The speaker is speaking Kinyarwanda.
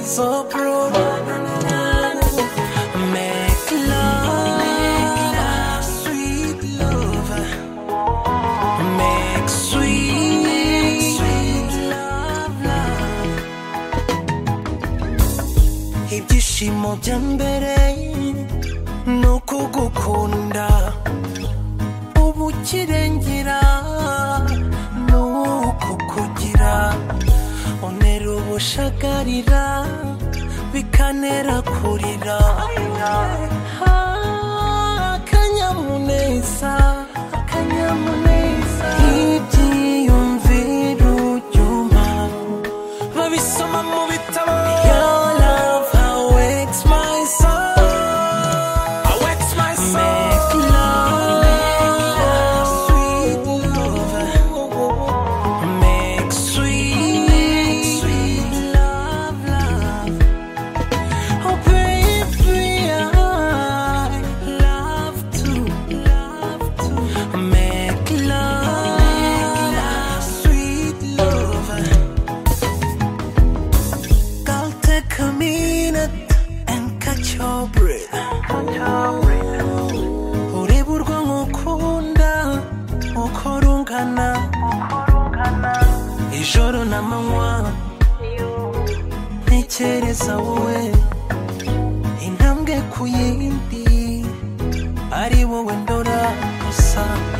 so proud. Make love, sweet love. Make sweet love. Ibyishimo bya mbere nuko gukunda, ubukirengera nuko kugira, onera ubushagarira bikanera kurira. Akanyamuneza, ibyiyumviro byuma babisoma mu bitabo. Your love awakes my soul, awakes my soul. Make love, sweet love. Make sweet love, love. Oh baby, I love to make love, sweet love. Girl, take a minute and catch your breath. Ureba urwo ngukunda uko rungana, ijoro n'amanywa ntekereza wowe, intambwe ku yindi ari wowe ndora gusa.